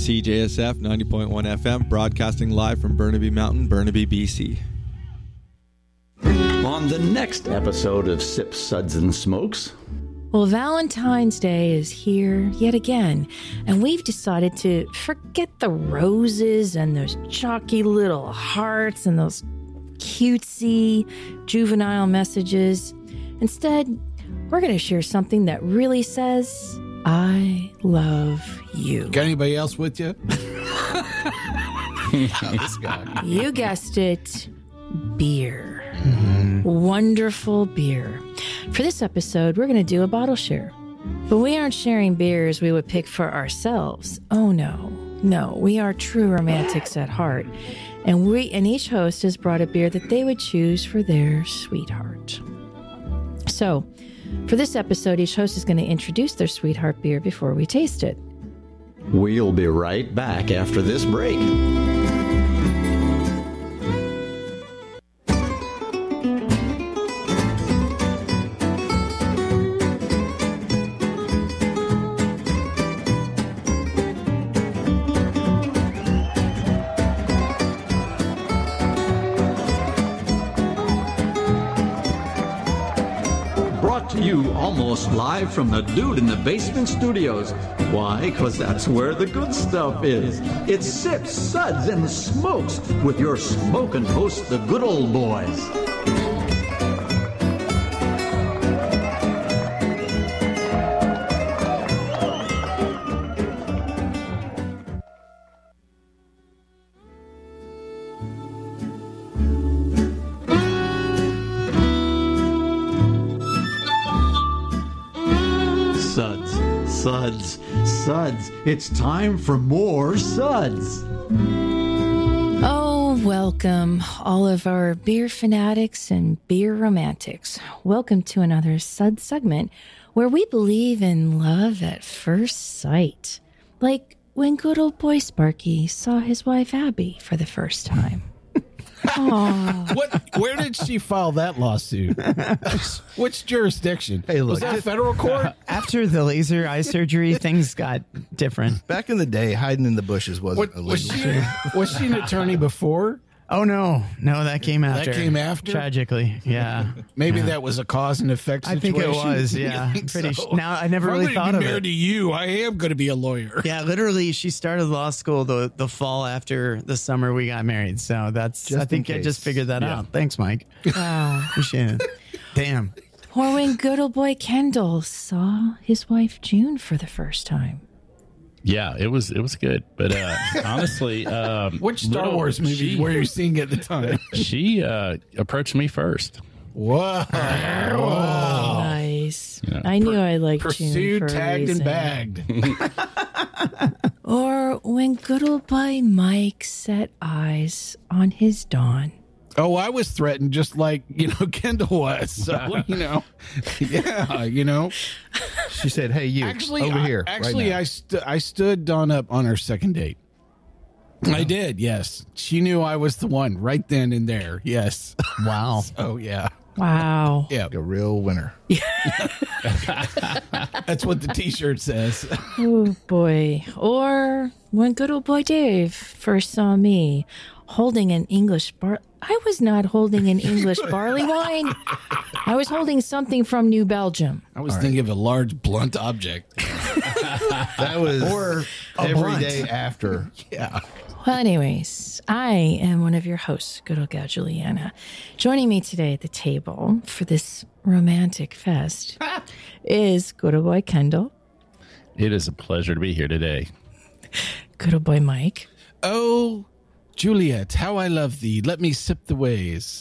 CJSF 90.1 FM, broadcasting live from Burnaby Mountain, Burnaby, BC. On the next episode of Sips, Suds, and Smokes. Well, Valentine's Day is here yet again, and we've decided to forget the roses and those chalky little hearts and those cutesy juvenile messages. Instead, we're going to share something that really says, I love you. Got anybody else with you? This guy. You guessed it, beer. Mm-hmm. Wonderful beer. For this episode, we're going to do a bottle share. But we aren't sharing beers we would pick for ourselves. Oh, no. No, we are true romantics at heart. And each host has brought a beer that they would choose for their sweetheart. So, for this episode, each host is going to introduce their sweetheart beer before we taste it. We'll be right back after this break. You almost live from the Dude in the Basement Studios. Why? Because that's where the good stuff is. It's Sips, Suds, and Smokes with your smoking host, the good old boys. Suds. It's time for more Suds. Oh, welcome, all of our beer fanatics and beer romantics. Welcome to another Sud segment where we believe in love at first sight. Like when good old boy Sparky saw his wife Abby for the first time. Where did she file that lawsuit? Which jurisdiction? Hey, look, was that federal court? After the laser eye surgery, things got different. Back in the day, hiding in the bushes wasn't illegal. Was she an attorney before? Oh, no, that came after. That came after? Tragically, yeah. Maybe that was a cause and effect situation. I think it was, yeah. Now, I never really thought of it. If I'm going to be married to you, I am going to be a lawyer. Yeah, literally, she started law school the fall after the summer we got married. So that's, I think I just figured that out. Thanks, Mike. Wow. Appreciate it. Damn. Or when good old boy Kendall saw his wife June for the first time. Yeah, it was good. But honestly, which Star Wars movies were you seeing at the time? She approached me first. Whoa. Nice. Yeah. I knew I liked June for a tagged, reason. and bagged. Or when good old boy Mike set eyes on his Dawn. Oh, I was threatened just like, Kendall was. So, yeah. She said, hey, you, over here. Actually, right I stood Dawn up on our second date. I did, yes. She knew I was the one right then and there. Yes. Wow. Oh, yeah. Wow. Yeah. A real winner. That's what the T-shirt says. Oh, boy. Or when good old boy Dave first saw me holding an English I was not holding an English barley wine. I was holding something from New Belgium. I was thinking of a large blunt object. That was every day after. Yeah. Well, anyways, I am one of your hosts, good old gal Juliana. Joining me today at the table for this romantic fest is good old boy Kendall. It is a pleasure to be here today. Good old boy Mike. Oh, Juliet, how I love thee. Let me sip the ways.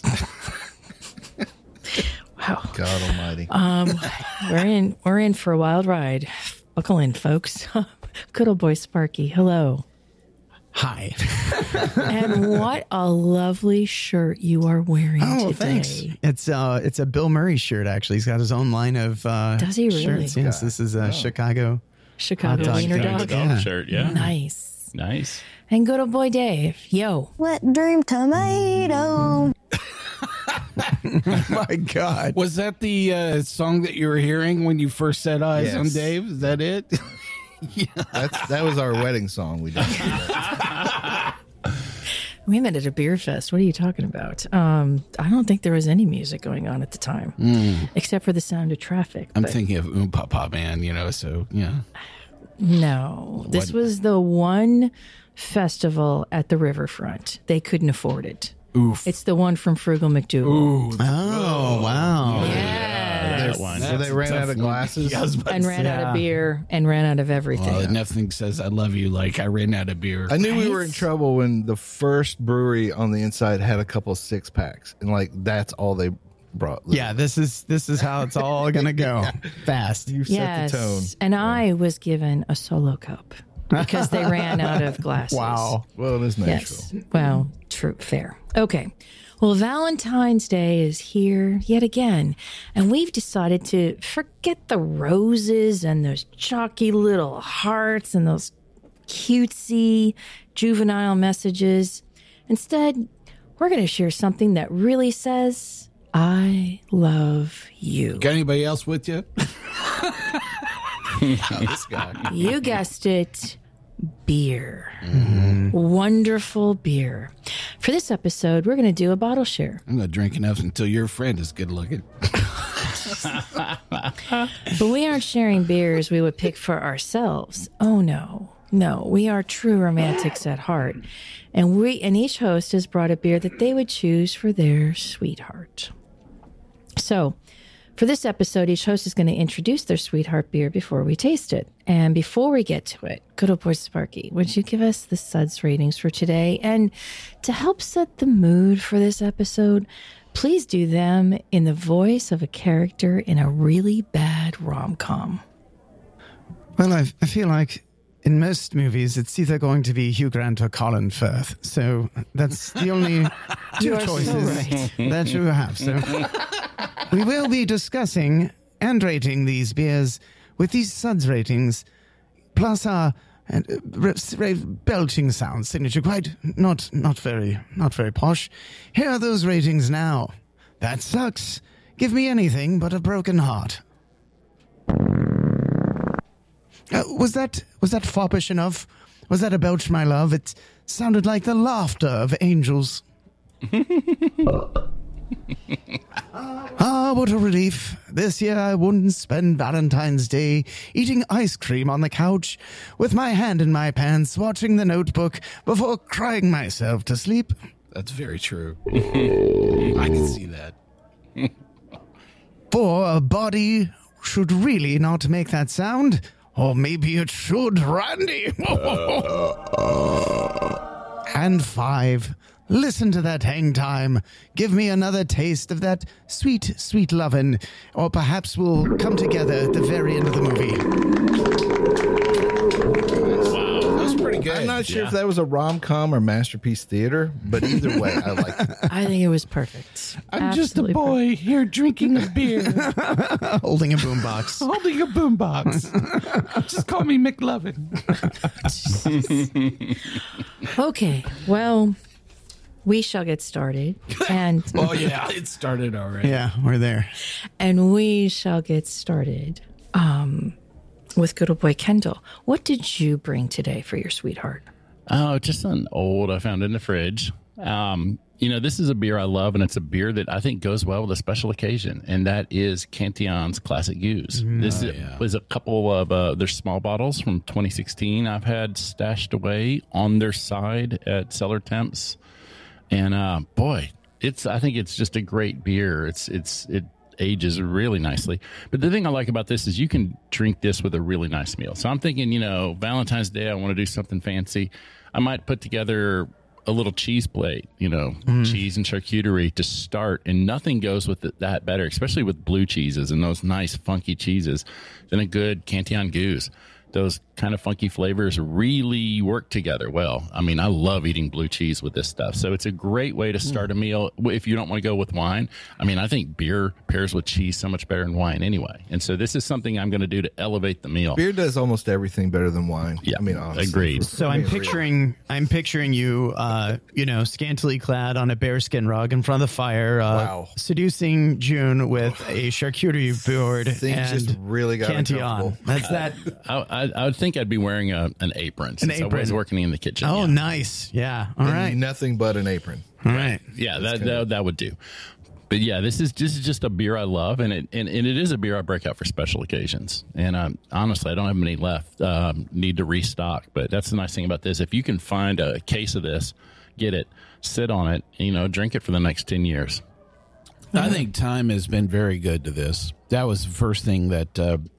Wow. God almighty. We're in for a wild ride. Buckle in, folks. Good old boy Sparky. Hello. Hi. And what a lovely shirt you are wearing today. Thanks. It's a Bill Murray shirt, actually. He's got his own line of Does he really? shirts. Yes, this is a Chicago wiener dog. Shirt, yeah. Nice. And good old boy Dave. Yo. Wet dream tomato. My God. Was that the song that you were hearing when you first set eyes on Dave? Is that it? That was our wedding song. We did. We met at a beer fest. What are you talking about? I don't think there was any music going on at the time, except for the sound of traffic. I'm thinking of Papa Man, so, yeah. No, this was the one festival at the riverfront. They couldn't afford it. Oof. It's the one from Frugal McDougal. Ooh. Oh, wow. Yeah. That one. So they ran out of glasses. And ran out of beer and ran out of everything. Well, nothing says I love you like I ran out of beer. I knew we were in trouble when the first brewery on the inside had a couple of 6-packs, and that's all they brought. Yeah, this is how it's all gonna go. Fast. You set the tone. And I was given a solo cup because they ran out of glasses. Wow. Well, it is Nashville. Yes. Well, true, fair. Okay. Well, Valentine's Day is here yet again, and we've decided to forget the roses and those chalky little hearts and those cutesy juvenile messages. Instead, we're going to share something that really says, I love you. Got anybody else with you? This guy. You guessed it. Beer. Wonderful beer. For this episode, we're going to do a bottle share. I'm going to drink enough until your friend is good looking. But we aren't sharing beers we would pick for ourselves. Oh, no. No, we are true romantics at heart. And each host has brought a beer that they would choose for their sweetheart. So, for this episode, each host is going to introduce their sweetheart beer before we taste it. And before we get to it, good old boy Sparky, would you give us the Suds ratings for today? And to help set the mood for this episode, please do them in the voice of a character in a really bad rom-com. Well, I feel like in most movies, it's either going to be Hugh Grant or Colin Firth. So that's the only two choices that you have. So we will be discussing and rating these beers with these Suds ratings, plus our belching sounds signature. Quite not very posh. Here are those ratings now. That sucks. Give me anything but a broken heart. Was that foppish enough? Was that a belch, my love? It sounded like the laughter of angels. Ah, what a relief. This year I wouldn't spend Valentine's Day eating ice cream on the couch with my hand in my pants watching The Notebook before crying myself to sleep. That's very true. I can see that. For a body should really not make that sound. Or maybe it should, Randy. And 5, listen to that hang time. Give me another taste of that sweet, sweet lovin'. Or perhaps we'll come together at the very end of the movie. Good. I'm not sure if that was a rom-com or Masterpiece Theater, but either way, I like it. I think it was perfect. I'm Absolutely just a boy here drinking a beer. Holding a boombox. Holding a boombox. Just call me McLovin. Okay, well, we shall get started. And oh, yeah, it started already. Yeah, we're there. And we shall get started with good old boy Kendall. What did you bring today for your sweetheart? Oh, just an old I found in the fridge. This is a beer I love, and it's a beer that I think goes well with a special occasion, and that is Cantillon's Classic Goose. This was a couple of their small bottles from 2016 I've had stashed away on their side at cellar temps, and I think it's just a great beer. It ages really nicely. But the thing I like about this is you can drink this with a really nice meal. So I'm thinking, Valentine's Day, I want to do something fancy. I might put together a little cheese plate, cheese and charcuterie to start, and nothing goes with that better, especially with blue cheeses and those nice funky cheeses, than a good Cantillon Goose. Those kind of funky flavors really work together well. I mean, I love eating blue cheese with this stuff. So it's a great way to start a meal if you don't want to go with wine. I mean, I think beer pairs with cheese so much better than wine anyway. And so this is something I'm going to do to elevate the meal. Beer does almost everything better than wine. Yeah, I mean, honestly. Agreed. So I'm picturing you, scantily clad on a bearskin rug in front of the fire, seducing June with a charcuterie board Things and just really got Cantillon. uncomfortable. That's that. I would think think I'd be wearing an apron since I was working in the kitchen. Oh, nice. Yeah. All right. Nothing but an apron. All right. Yeah, that would do. But yeah, this is just a beer I love, and it is a beer I break out for special occasions. And honestly, I don't have many left. Need to restock. But that's the nice thing about this. If you can find a case of this, get it, sit on it, drink it for the next 10 years. I think time has been very good to this. That was the first thing that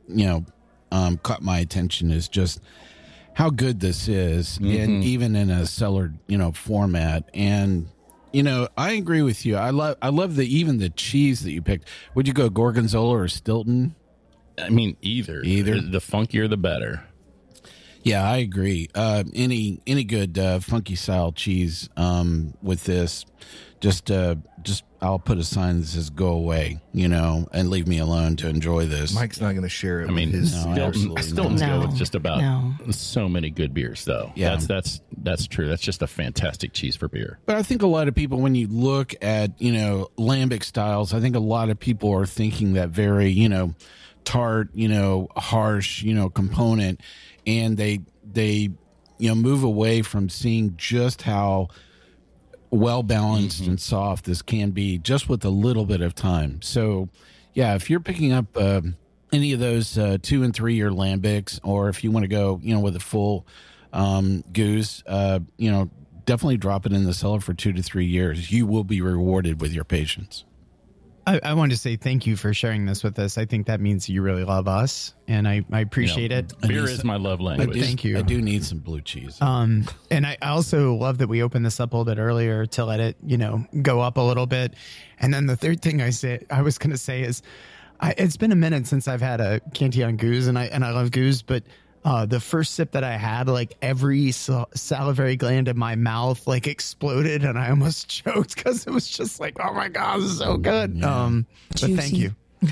caught my attention, is just how good this is, and even in a cellar format. And I agree with you. I love even the cheese that you picked. Would you go Gorgonzola or Stilton? I mean, either. The funkier, the better. Yeah, I agree. Any good funky style cheese with this, just I'll put a sign that says "Go away," and leave me alone to enjoy this. Mike's not going to share it. Stilton's go with just about so many good beers, though. Yeah, that's true. That's just a fantastic cheese for beer. But I think a lot of people, when you look at lambic styles, I think a lot of people are thinking that very tart, harsh, component, and they move away from seeing just how well balanced and soft this can be, just with a little bit of time. So yeah, if you're picking up any of those 2 and 3 year lambics, or if you want to go with a full goose, definitely drop it in the cellar for 2 to 3 years. You will be rewarded with your patience. I wanted to say thank you for sharing this with us. I think that means you really love us, and I appreciate it. Beer is my love language. Thank you. I do need some blue cheese. And I also love that we opened this up a little bit earlier to let it, go up a little bit. And then the third thing I was going to say is, it's been a minute since I've had a Cantillon Goose, and I love Goose, but the first sip that I had, every salivary gland in my mouth exploded, and I almost choked because it was just oh my God, this is so good. Yeah. But thank you.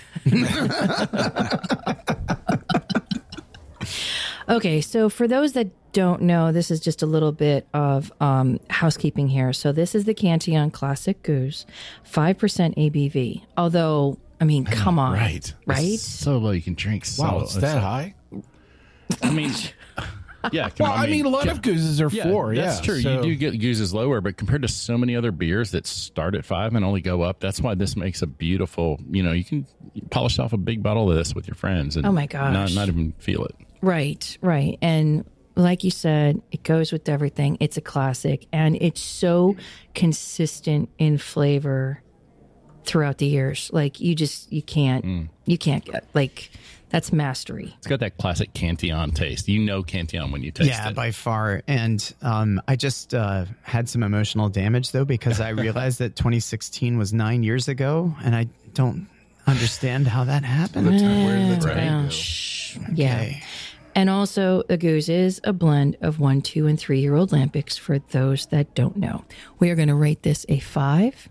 Okay, so for those that don't know, this is just a little bit of housekeeping here. So this is the Cantillon Classic Goose, 5% ABV. Although, come on. Right? It's so low you can drink. Wow, it's that high? I mean, yeah. A lot of gooses are 4. That's true. So. You do get gooses lower, but compared to so many other beers that start at 5 and only go up, that's why this makes a beautiful. You can polish off a big bottle of this with your friends, and oh my gosh, not even feel it. Right. And like you said, it goes with everything. It's a classic, and it's so consistent in flavor throughout the years. You can't get that's mastery. It's got that classic Cantillon taste. Cantillon when you taste it. Yeah, by far. And I just had some emotional damage, though, because I realized that 2016 was 9 years ago, and I don't understand how that happened. Where did the time go? Okay. Yeah. And also, a Goose is a blend of 1, 2, and 3 year old lambics, for those that don't know. We are going to rate this a 5.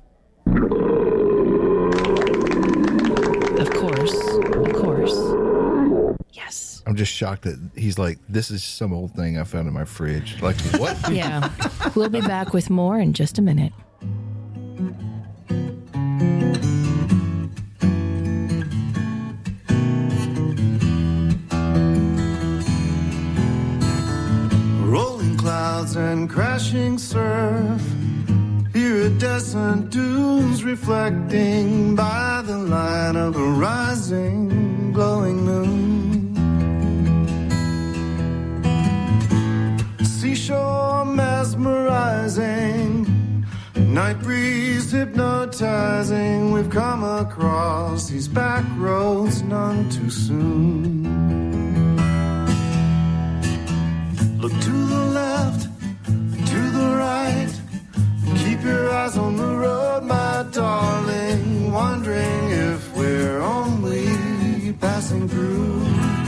Of course. Yes. I'm just shocked that he's like, this is some old thing I found in my fridge. Like, what? Yeah. We'll be back with more in just a minute. Rolling clouds and crashing surf, iridescent dunes reflecting by the light of a rising, glowing moon. Seashore mesmerizing, night breeze hypnotizing. We've come across these back roads none too soon. Look to the left, to the right. Keep your eyes on the road, my darling, wondering if we're only passing through.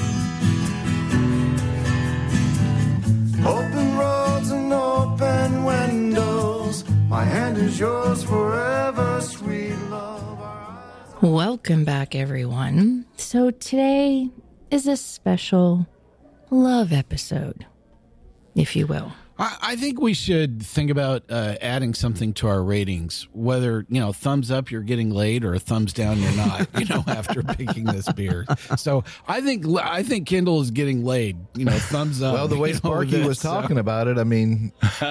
Open roads and open windows, my hand is yours forever, sweet love. Welcome back, everyone. So today is a special love episode, if you will. I think we should think about adding something to our ratings, whether, thumbs up, you're getting laid, or a thumbs down, you're not, after picking this beer. So I think Kendall is getting laid, thumbs up. Well, the way Sparky was talking about it, I mean.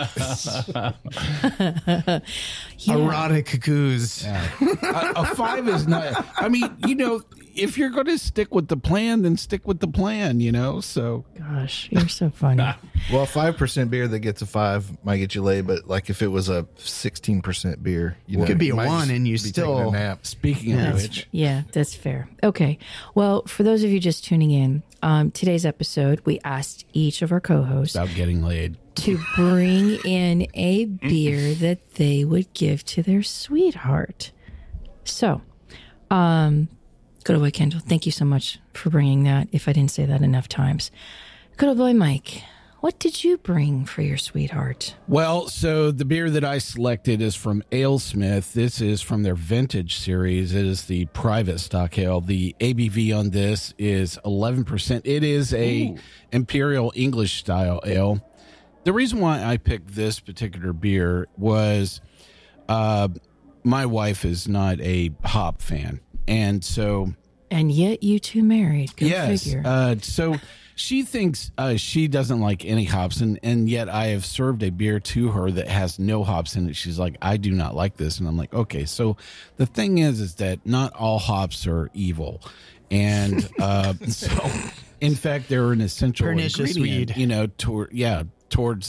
Erotic goose. Yeah. A 5 is not, I mean, if you're going to stick with the plan, then stick with the plan, so. Gosh, you're so funny. Well, 5% beer that gets a 5 might get you laid, but like if it was a 16% beer, it could be a 1 and you still. Speaking of which. Yeah, that's fair. Okay. Well, for those of you just tuning in, today's episode, we asked each of our co-hosts about getting laid to bring in a beer that they would give to their sweetheart. So, good old boy Kendall, thank you so much for bringing that, if I didn't say that enough times. Good old boy Mike, what did you bring for your sweetheart? Well, so the beer that I selected is from AleSmith. This is from their vintage series. It is the private stock ale. The ABV on this is 11%. It is a Imperial English style ale. The reason why I picked this particular beer was my wife is not a hop fan. And yet you two married. Go figure. So she thinks she doesn't like any hops, and yet I have served a beer to her that has no hops in it. She's like, I do not like this. And I'm like, okay. So the thing is that not all hops are evil. And so, in fact, they're an essential pernicious ingredient, weed. towards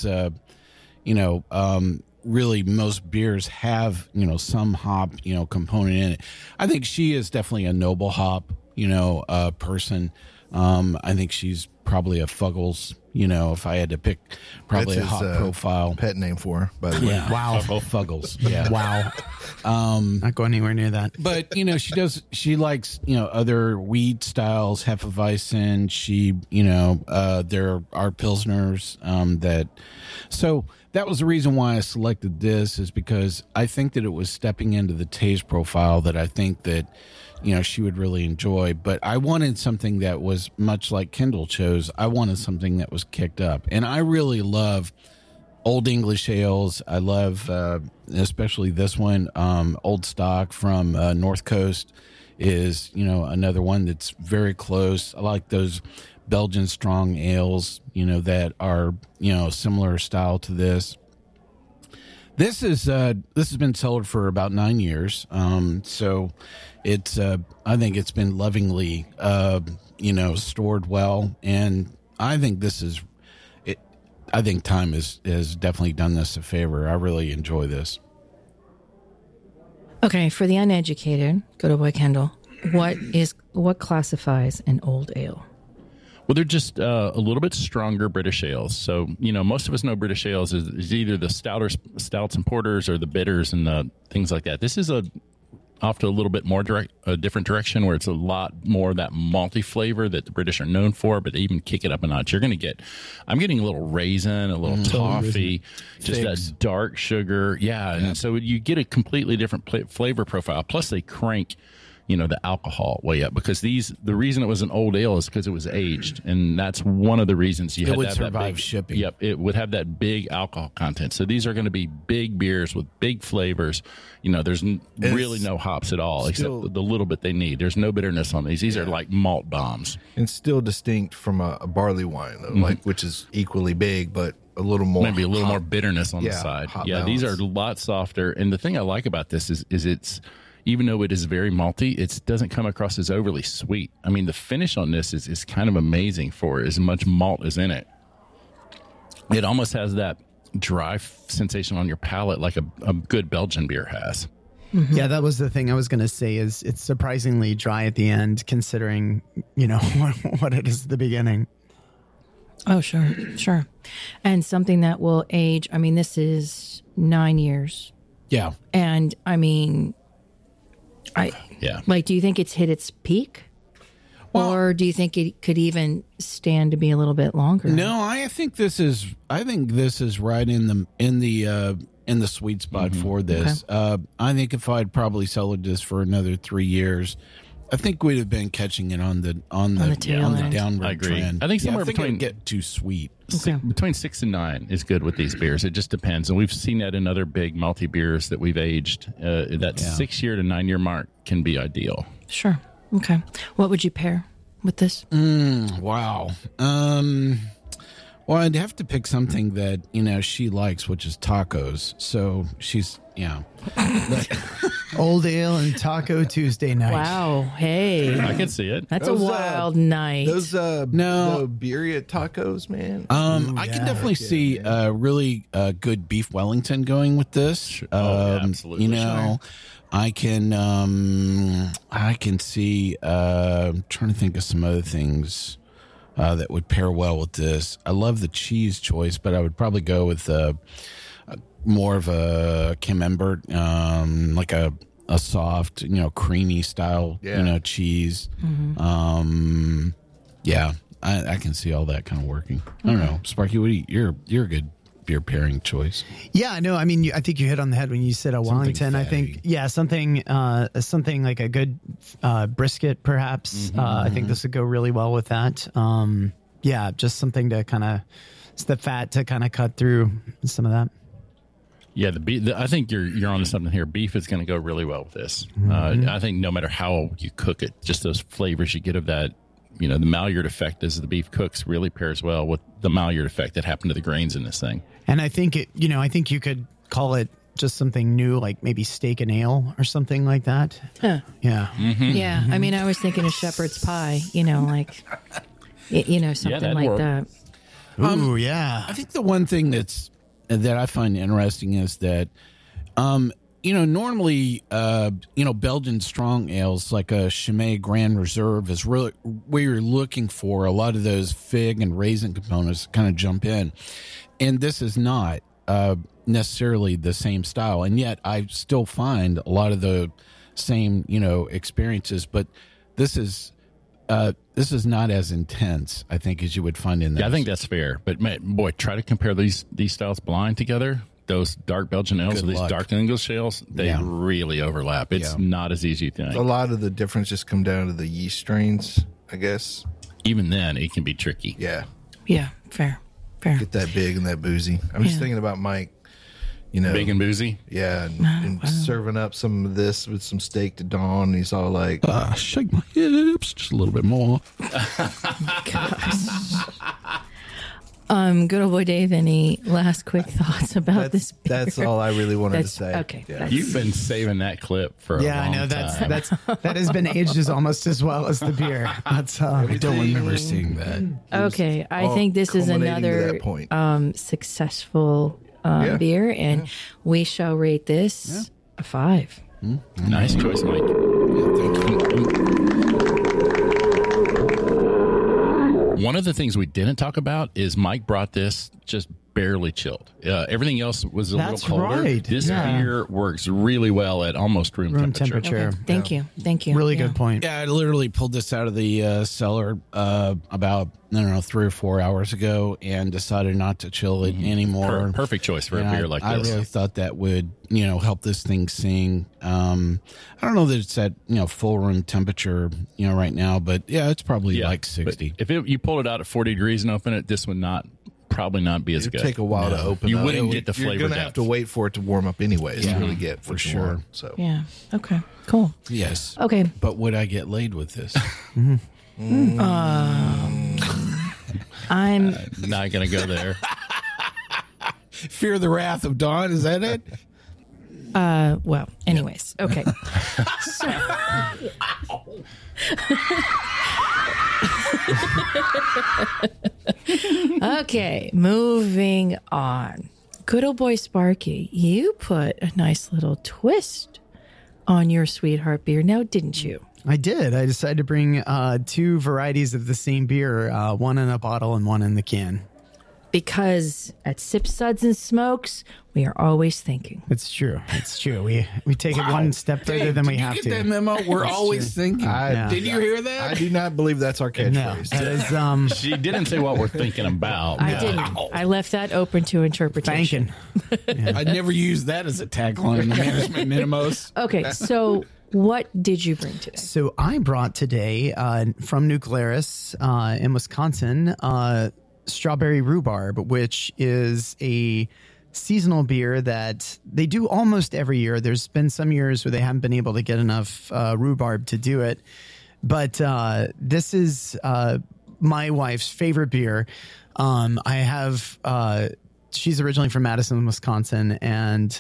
really most beers have, some hop, component in it. I think she is definitely a noble hop, person. I think she's probably a Fuggles, if I had to pick probably That's a hop profile. Pet name for her, by the way. Yeah. Wow. Fuggles. Yeah. Wow. Not going anywhere near that. But, she likes, other weed styles, Hefeweizen. She, there are Pilsners so that was the reason why I selected this, is because I think that it was stepping into the taste profile that I think that, she would really enjoy. But I wanted something that was much like Kendall chose. I wanted something that was kicked up. And I really love Old English ales. I love, especially this one, Old Stock from North Coast is, another one that's very close. I like those Belgian strong ales, that are, similar style to this. This has been cellared for about 9 years. So it's, I think it's been lovingly, stored well. And I think I think time has definitely done this a favor. I really enjoy this. Okay. For the uneducated, good old boy Kendall, what classifies an old ale? Well, they're just a little bit stronger British ales. So, most of us know British ales is either the stouts and porters, or the bitters and the things like that. This is off to a little bit more a different direction, where it's a lot more that malty flavor that the British are known for, but they even kick it up a notch. I'm getting a little raisin, a little toffee, just that dark sugar. Yeah. And so you get a completely different flavor profile. Plus they crank, the alcohol way up, because the reason it was an old ale is because it was aged. And that's one of the reasons it would survive shipping. Yep. It would have that big alcohol content. So these are going to be big beers with big flavors. There's really no hops at all, except the little bit they need. There's no bitterness on these. These are like malt bombs. And still distinct from a barley wine, though, which is equally big, but a little more. Maybe a little more bitterness on the side. Yeah, balance. These are a lot softer. And the thing I like about this is it's, even though it is very malty, it doesn't come across as overly sweet. I mean, the finish on this is kind of amazing for as much malt as in it. It almost has that dry sensation on your palate like a good Belgian beer has. Mm-hmm. Yeah, that was the thing I was going to say, is it's surprisingly dry at the end, considering, what it is at the beginning. Oh, sure. And something that will age. I mean, this is 9 years. Yeah. And I mean, do you think it's hit its peak? Well, or do you think it could even stand to be a little bit longer? No, I think this is right in the sweet spot for this. Okay. I think if I'd probably cellared this for another 3 years, I think we'd have been catching it on the tail end. downward I agree. trend. I think somewhere it would between- get too sweet. Between 6 and 9 is good with these beers. It just depends, and we've seen that in other big multi beers that we've aged. That 6 year to 9 year mark can be ideal. Sure. Okay. What would you pair with this? Wow. Well, I'd have to pick something that, she likes, which is tacos. So she's, Old ale and Taco Tuesday night. Wow. Hey. I can see it. That's Those, a wild night. Those No. the birria tacos, man. I can definitely see a really good beef Wellington going with this. absolutely. I can see, I'm trying to think of some other things that would pair well with this. I love the cheese choice, but I would probably go with more of a Camembert, like a soft, creamy style, cheese. Yeah, I can see all that kind of working. I don't know, Sparky. What do you're a good beer pairing choice. Yeah, no, I mean, I think you hit on the head when you said a Wellington. I think, something like a good brisket, perhaps. I think this would go really well with that. Just something to kind of, it's the fat to kind of cut through some of that. Yeah, I think you're onto something here. Beef is going to go really well with this. I think no matter how you cook it, just those flavors you get of that, the Maillard effect as the beef cooks really pairs well with the Maillard effect that happened to the grains in this thing. And I think I think you could call it just something new, like maybe steak and ale or something like that. Huh. Yeah. Yeah. I mean, I was thinking of shepherd's pie, something like work. that. Ooh, yeah. I think the one thing that I find interesting is that, normally, Belgian strong ales like a Chimay Grand Reserve is really where you're looking for a lot of those fig and raisin components kind of jump in. And this is not necessarily the same style. And yet I still find a lot of the same, experiences. But this is not as intense, I think, as you would find in that. Yeah, I think that's fair. But boy, try to compare these styles blind together. Those dark Belgian ales with these dark English ales, they really overlap. It's not as easy as you think. A lot of the difference just come down to the yeast strains, I guess. Even then, it can be tricky. Yeah. Yeah, fair. Get that big and that boozy. I'm just thinking about Mike, Big and boozy? Yeah, and serving up some of this with some steak to dawn. And he's all like, shake my hips just a little bit more. Good old boy Dave, any last quick thoughts about this beer? That's all I really wanted to say. Okay. Yeah. You've been saving that clip for a long I know time. that has been aged almost as well as the beer. That's I don't remember seeing that. Okay, I think this is culminating to another that point. successful beer, and we shall rate this a 5. Nice choice, Mike. One of the things we didn't talk about is Mike brought this just barely chilled. Everything else was a That's little colder. right. This Yeah. beer works really well at almost room temperature. Okay, thank you. really good point. Yeah, I literally pulled this out of the cellar about 3 or 4 hours ago and decided not to chill it anymore. Perfect choice for a And beer like I this. really thought that would help this thing sing. I don't know that it's at full room temperature right now, but it's probably like 60. But if you pulled it out at 40 degrees and open it, this would probably not be as It good. would take a while to open. You up. wouldn't get the flavor You're going to depth. have to wait for it to warm up anyways to really get for what you sure. want. So Yeah. Okay. Cool. Yes. Okay. But would I get laid with this? I'm Not going to go there. Fear the wrath of Dawn, is that it? well. Anyways. Okay. Okay. Moving on. Good old boy Sparky, you put a nice little twist on your sweetheart beer now, didn't you? I did. I decided to bring 2 varieties of the same beer, one in a bottle and one in the can. Because at Sips, Suds, and Smokes, we are always thinking. It's true. It's true. We take it one step further than we have Did to. you get that memo? We're always thinking. Did you hear that? I do not believe that's our No, catchphrase. that is She didn't say what we're thinking about. I didn't. I left that open to interpretation. thanking. I'd never use that as a tagline in the management memos. Okay, so What did you bring today? So I brought today from New Glarus in Wisconsin, Strawberry Rhubarb, which is a seasonal beer that they do almost every year. There's been some years where they haven't been able to get enough rhubarb to do it. But this is my wife's favorite beer. I have, she's originally from Madison, Wisconsin, and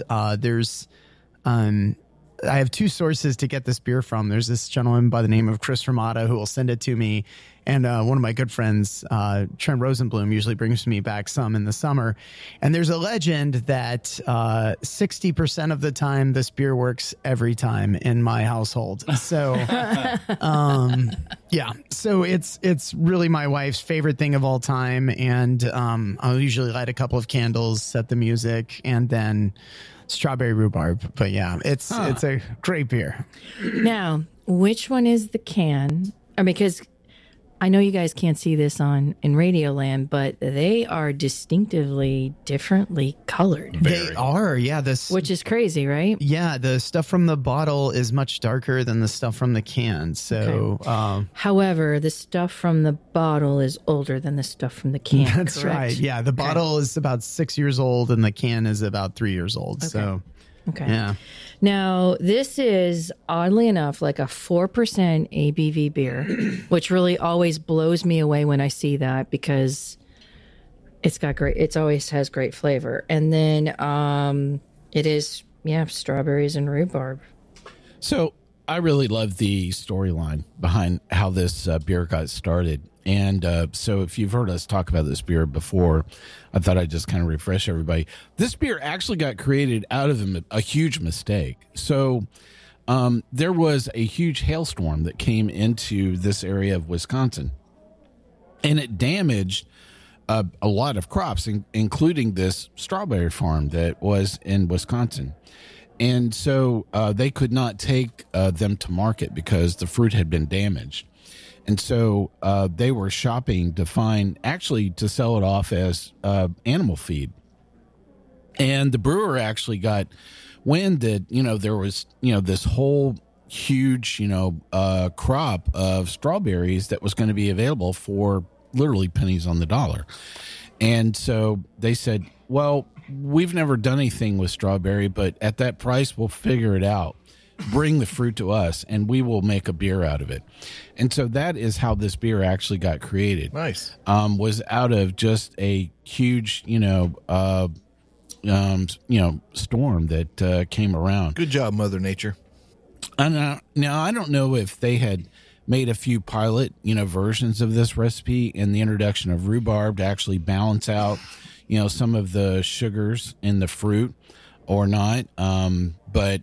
I have two sources to get this beer from. There's this gentleman by the name of Chris Ramada who will send it to me. And one of my good friends, Trent Rosenblum, usually brings me back some in the summer. And there's a legend that 60% of the time this beer works every time in my household. So, yeah. So it's really my wife's favorite thing of all time. And I'll usually light a couple of candles, set the music, and then strawberry rhubarb. But yeah, it's a great beer. Now, which one is the can? Because I know you guys can't see this in Radioland, but they are distinctively differently colored. They are, yeah. Which is crazy, right? Yeah, the stuff from the bottle is much darker than the stuff from the can. So, okay. However, the stuff from the bottle is older than the stuff from the can. That's correct? right. Yeah, the bottle is about 6 years old, and the can is about 3 years old. Okay. So, okay. Yeah. Now, this is oddly enough like a 4% ABV beer, which really always blows me away when I see that because it always has great flavor. And then it is, strawberries and rhubarb. So I really love the storyline behind how this beer got started. And so if you've heard us talk about this beer before, I thought I'd just kind of refresh everybody. This beer actually got created out of a huge mistake. So there was a huge hailstorm that came into this area of Wisconsin, and it damaged a lot of crops, including this strawberry farm that was in Wisconsin. And so they could not take them to market because the fruit had been damaged. And so they were shopping to sell it off as animal feed. And the brewer actually got wind that, there was, this whole huge, crop of strawberries that was going to be available for literally pennies on the dollar. And so they said, well, we've never done anything with strawberry, but at that price, we'll figure it out. Bring the fruit to us and we will make a beer out of it. And so that is how this beer actually got created. Nice. Was out of just a huge, storm that came around. Good job, Mother Nature. And now I don't know if they had made a few pilot, versions of this recipe and the introduction of rhubarb to actually balance out, some of the sugars in the fruit or not. But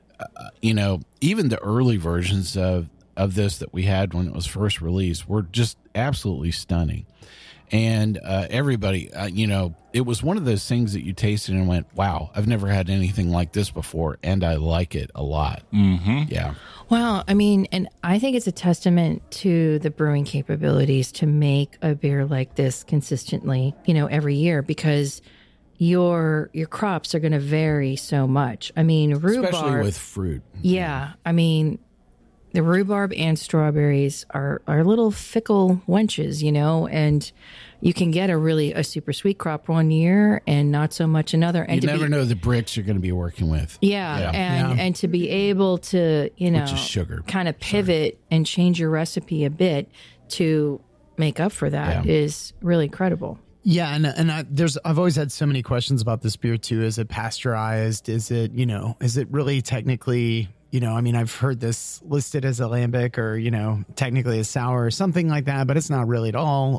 even the early versions of this that we had when it was first released were just absolutely stunning. And everybody, it was one of those things that you tasted and went, wow, I've never had anything like this before, and I like it a lot. Mm-hmm. Yeah. Well, I mean, and I think it's a testament to the brewing capabilities to make a beer like this consistently, every year, because your crops are going to vary so much. I mean, rhubarb, especially with fruit. Yeah, I mean, the rhubarb and strawberries are little fickle wenches, and you can get a super sweet crop one year and not so much another. And you never know the bricks you're going to be working with. Yeah, and to be able to which is sugar, kind of pivot and change your recipe a bit to make up for that is really incredible. Yeah, and I've always had so many questions about this beer too. Is it pasteurized? Is it is it really technically, I've heard this listed as a lambic or technically a sour or something like that, but it's not really at all.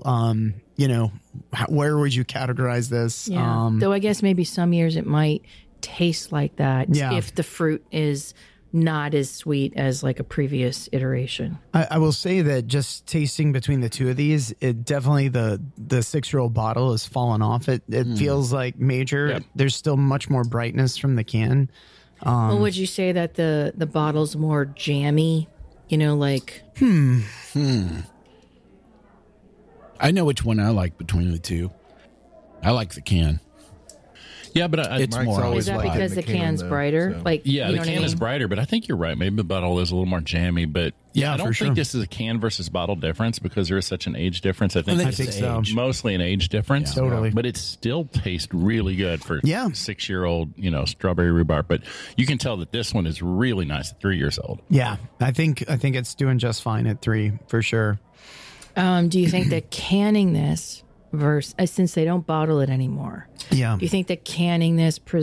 Where would you categorize this? Yeah. Though I guess maybe some years it might taste like that if the fruit is not as sweet as like a previous iteration. I will say that just tasting between the two of these, it definitely the 6-year-old bottle has fallen off. It feels like major. Yep. There's still much more brightness from the can. Well, would you say that the bottle's more jammy? Like I know which one I like between the two. I like the can. Yeah, but it's Mike's more. always Is that liked because the can, can's though, brighter? so. Like, yeah, you know the what can I is mean? brighter, but I think you're right. Maybe the bottle is a little more jammy, but Yeah, I don't for think sure. this is a can versus bottle difference because there is such an age difference. I think think it's it's so. mostly an age difference. Yeah. Totally. But it still tastes really good for Yeah. 6-year-old, strawberry rhubarb. But you can tell that this one is really nice at 3 years old. Yeah, I think it's doing just fine at 3 for sure. Do you think that canning this versus since they don't bottle it anymore? Yeah. Do you think that canning this